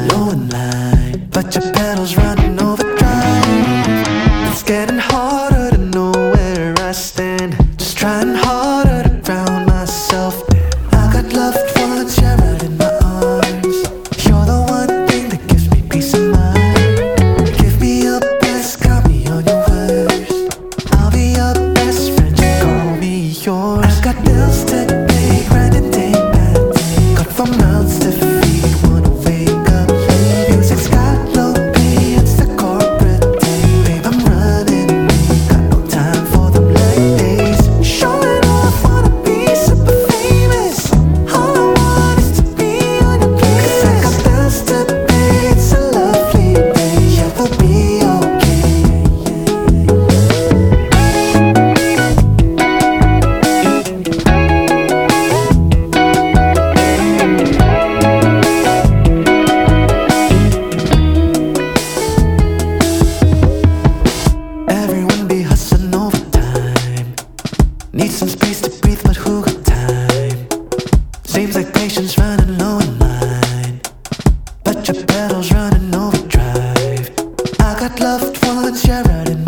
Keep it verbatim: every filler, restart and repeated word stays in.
low in line, but your pedals running overdrive. It's getting harder to know where I stand, just trying harder to drown myself. I got loved ones, yeah, right in my arms. You're the one thing that gives me peace of mind. Give me your best, got me on your worst. I'll be your best friend, you call me yours. I've got bills to pay, grinding day by day. Got four mouths to feed, wanna wake up late. Music's got low pay, it's the corporate day. Babe, I'm running late, got no time for them late days. Showing off, wanna be super famous. All I want is to be on your playlist. 'Cause I got bills to pay, it's a lovely day. Yeah, we'll be okay. Everyone be hustling overtime. Need some space to breathe, but who got time? Seems like patience running low in mine, but your pedals running overdrive. I got loved ones, yeah, right in